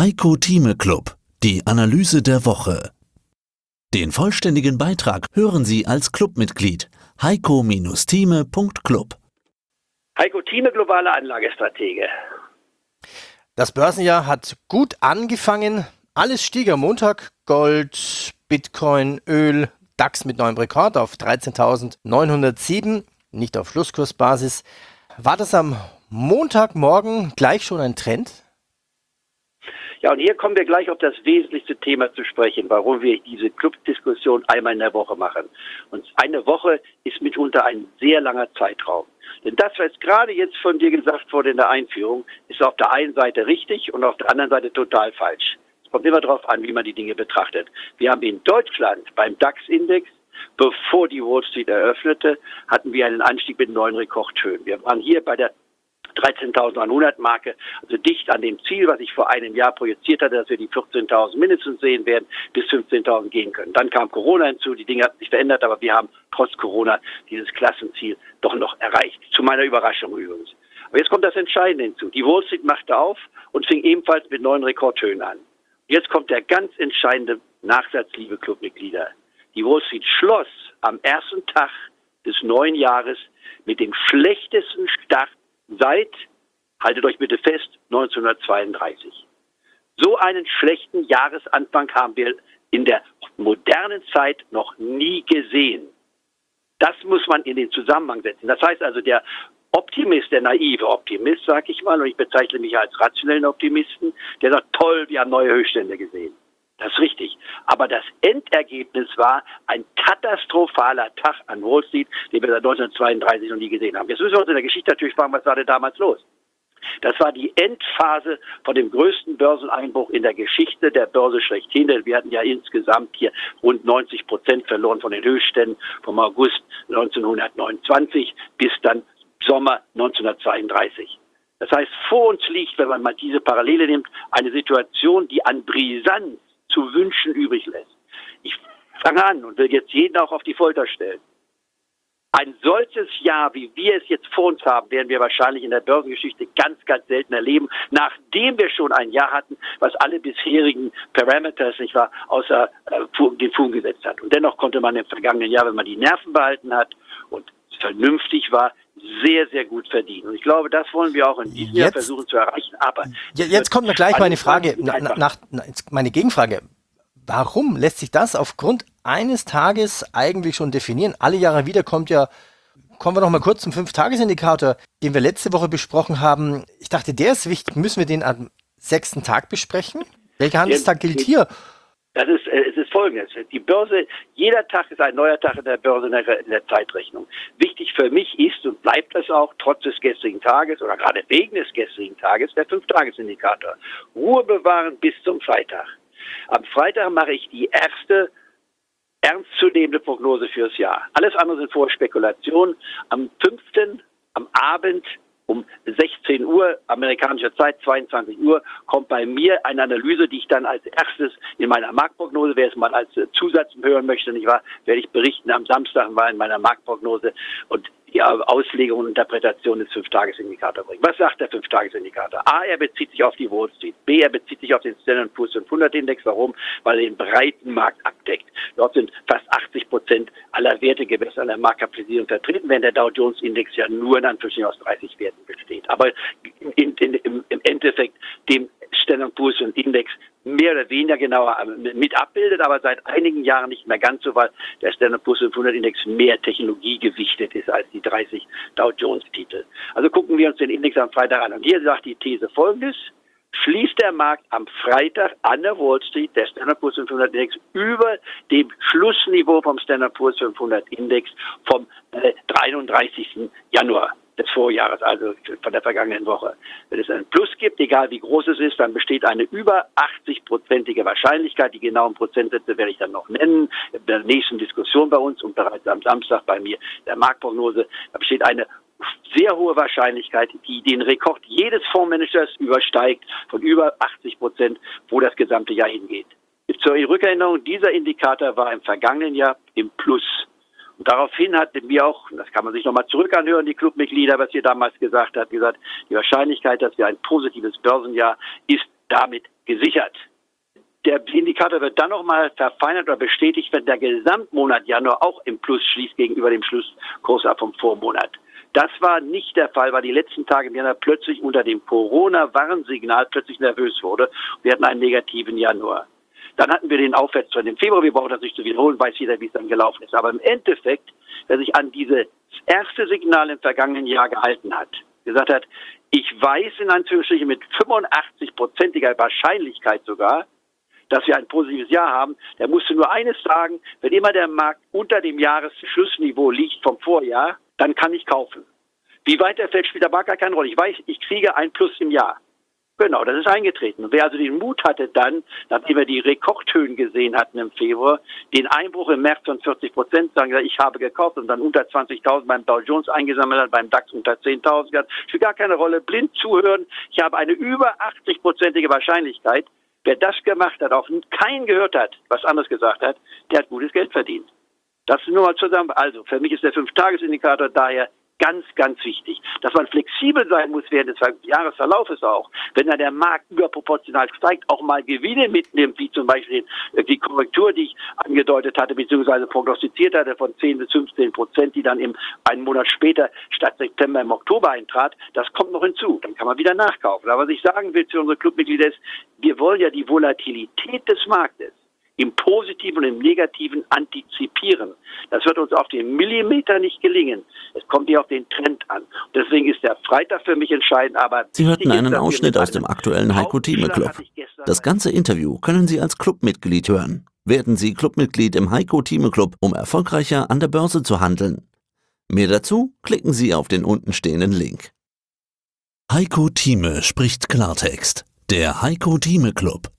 Heiko Thieme Club, die Analyse der Woche. Den vollständigen Beitrag hören Sie als Clubmitglied heiko-thieme.club. Heiko Thieme, globale Anlagestratege. Das Börsenjahr hat gut angefangen. Alles stieg am Montag. Gold, Bitcoin, Öl, DAX mit neuem Rekord auf 13.907, nicht auf Schlusskursbasis. War das am Montagmorgen gleich schon ein Trend? Ja, und hier kommen wir gleich auf das wesentlichste Thema zu sprechen, warum wir diese Clubdiskussion einmal in der Woche machen. Und eine Woche ist mitunter ein sehr langer Zeitraum. Denn das, was gerade jetzt von dir gesagt wurde in der Einführung, ist auf der einen Seite richtig und auf der anderen Seite total falsch. Es kommt immer darauf an, wie man die Dinge betrachtet. Wir haben in Deutschland beim DAX-Index, bevor die Wall Street eröffnete, hatten wir einen Anstieg mit neuen Rekordhöhen. Wir waren hier bei der 13.100 Marke, also dicht an dem Ziel, was ich vor einem Jahr projiziert hatte, dass wir die 14.000 mindestens sehen werden, bis 15.000 gehen können. Dann kam Corona hinzu, die Dinge hatten sich verändert, aber wir haben trotz Corona dieses Klassenziel doch noch erreicht. Zu meiner Überraschung übrigens. Aber jetzt kommt das Entscheidende hinzu. Die Wall Street machte auf und fing ebenfalls mit neuen Rekordhöhen an. Jetzt kommt der ganz entscheidende Nachsatz, liebe Clubmitglieder. Die Wall Street schloss am ersten Tag des neuen Jahres mit dem schlechtesten Start seit, haltet euch bitte fest, 1932. So einen schlechten Jahresanfang haben wir in der modernen Zeit noch nie gesehen. Das muss man in den Zusammenhang setzen. Das heißt also, der Optimist, der naive Optimist, sag ich mal, und ich bezeichne mich als rationellen Optimisten, der sagt, toll, wir haben neue Höchststände gesehen. Das ist richtig. Aber das Endergebnis war ein katastrophaler Tag an Wall Street, den wir seit 1932 noch nie gesehen haben. Jetzt müssen wir uns in der Geschichte natürlich fragen, was war denn damals los? Das war die Endphase von dem größten Börseneinbruch in der Geschichte der Börse schlechthin. Denn wir hatten ja insgesamt hier rund 90% verloren von den Höchstständen vom August 1929 bis dann Sommer 1932. Das heißt, vor uns liegt, wenn man mal diese Parallele nimmt, eine Situation, die an Brisanz zu wünschen übrig lässt. Ich fange an und will jetzt jeden auch auf die Folter stellen. Ein solches Jahr, wie wir es jetzt vor uns haben, werden wir wahrscheinlich in der Börsengeschichte ganz, ganz selten erleben, nachdem wir schon ein Jahr hatten, was alle bisherigen Parameters, nicht wahr, außer den Fugen gesetzt hat. Und dennoch konnte man im vergangenen Jahr, wenn man die Nerven behalten hat und vernünftig war, sehr, sehr gut verdienen. Und ich glaube, das wollen wir auch in diesem Jahr versuchen zu erreichen. Aber jetzt kommt noch gleich meine Frage, meine Gegenfrage. Warum lässt sich das aufgrund eines Tages eigentlich schon definieren? Alle Jahre wieder kommen wir noch mal kurz zum 5-Tages-Indikator, den wir letzte Woche besprochen haben. Ich dachte, der ist wichtig. Müssen wir den am 6. Tag besprechen? Welcher Handelstag gilt hier? Es ist Folgendes. Die Börse, jeder Tag ist ein neuer Tag in der Börse in der Zeitrechnung. Wichtig für mich ist und bleibt es auch, trotz des gestrigen Tages oder gerade wegen des gestrigen Tages, der 5-Tages-Indikator. Ruhe bewahren bis zum Freitag. Am Freitag mache ich die erste ernstzunehmende Prognose fürs Jahr. Alles andere sind Vorspekulationen. Am 5. am Abend um 16 Uhr, amerikanischer Zeit, 22 Uhr, kommt bei mir eine Analyse, die ich dann als erstes in meiner Marktprognose, wer es mal als Zusatz hören möchte, nicht wahr, werde ich berichten. Am Samstag war in meiner Marktprognose und die Auslegung und Interpretation des 5-Tages-Indikators bringen. Was sagt der 5-Tages-Indikator? A, er bezieht sich auf die Wall Street. B, er bezieht sich auf den Standard & Poor's 500 Index. Warum? Weil er den breiten Markt abdeckt. Dort sind fast 80% aller Werte gemessen an der Marktkapitalisierung vertreten, während der Dow Jones Index ja nur in Anführungsstrichen aus 30 Werten besteht. Aber im Endeffekt dem Standard & Poor's Index mehr oder weniger genauer mit abbildet, aber seit einigen Jahren nicht mehr ganz so, weil der Standard & Poor's 500 Index mehr technologiegewichtet ist als die 30 Dow Jones Titel. Also gucken wir uns den Index am Freitag an. Und hier sagt die These Folgendes: Schließt der Markt am Freitag an der Wall Street, der Standard & Poor's 500 Index, über dem Schlussniveau vom Standard & Poor's 500 Index vom 31. Januar des Vorjahres, also von der vergangenen Woche. Wenn es einen Plus gibt, egal wie groß es ist, dann besteht eine über 80-prozentige Wahrscheinlichkeit. Die genauen Prozentsätze werde ich dann noch nennen in der nächsten Diskussion bei uns und bereits am Samstag bei mir der Marktprognose. Da besteht eine sehr hohe Wahrscheinlichkeit, die den Rekord jedes Fondsmanagers übersteigt, von über 80%, wo das gesamte Jahr hingeht. Zur Rückerinnerung, dieser Indikator war im vergangenen Jahr im Plus. Und daraufhin hatten wir auch, das kann man sich nochmal zurück anhören, die Clubmitglieder, was ihr damals gesagt habt, gesagt, die Wahrscheinlichkeit, dass wir ein positives Börsenjahr ist damit gesichert. Der Indikator wird dann nochmal verfeinert oder bestätigt, wenn der Gesamtmonat Januar auch im Plus schließt gegenüber dem Schlusskurs ab vom Vormonat. Das war nicht der Fall, weil die letzten Tage im Januar plötzlich unter dem Corona-Warnsignal plötzlich nervös wurde. Wir hatten einen negativen Januar. Dann hatten wir den Aufwärtstrend im Februar. Wir brauchen das nicht zu wiederholen, weiß jeder, wie es dann gelaufen ist. Aber im Endeffekt, wer sich an dieses erste Signal im vergangenen Jahr gehalten hat, gesagt hat, ich weiß in Anführungsstrichen mit 85%iger Wahrscheinlichkeit sogar, dass wir ein positives Jahr haben, der musste nur eines sagen: Wenn immer der Markt unter dem Jahresschlussniveau liegt vom Vorjahr, dann kann ich kaufen. Wie weit er fällt, spielt aber gar keine Rolle. Ich weiß, ich kriege ein Plus im Jahr. Genau, das ist eingetreten. Und wer also den Mut hatte dann, nachdem wir die Rekordhöhen gesehen hatten im Februar, den Einbruch im März von 40%, sagen, ich habe gekauft und dann unter 20.000 beim Dow Jones eingesammelt hat, beim DAX unter 10.000, spielt gar keine Rolle. Blind zuhören. Ich habe eine über 80%ige Wahrscheinlichkeit. Wer das gemacht hat, auch keinen gehört hat, was anderes gesagt hat, der hat gutes Geld verdient. Das nur mal zusammen. Also, für mich ist der 5-Tages-Indikator daher ganz, ganz wichtig. Dass man flexibel sein muss während des Jahresverlaufes auch. Wenn dann der Markt überproportional steigt, auch mal Gewinne mitnimmt, wie zum Beispiel die Korrektur, die ich angedeutet hatte, beziehungsweise prognostiziert hatte von 10 bis 15%, die dann einen Monat später statt September im Oktober eintrat, das kommt noch hinzu. Dann kann man wieder nachkaufen. Aber was ich sagen will zu unseren Clubmitgliedern ist, wir wollen ja die Volatilität des Marktes im Positiven und im Negativen antizipieren. Das wird uns auf den Millimeter nicht gelingen. Es kommt hier auf den Trend an. Deswegen ist der Freitag für mich entscheidend. Aber Sie hörten einen Ausschnitt aus dem aktuellen Heiko Thieme Club. Das ganze Interview können Sie als Clubmitglied hören. Werden Sie Clubmitglied im Heiko Thieme Club, um erfolgreicher an der Börse zu handeln. Mehr dazu klicken Sie auf den untenstehenden Link. Heiko Thieme spricht Klartext. Der Heiko Thieme Club.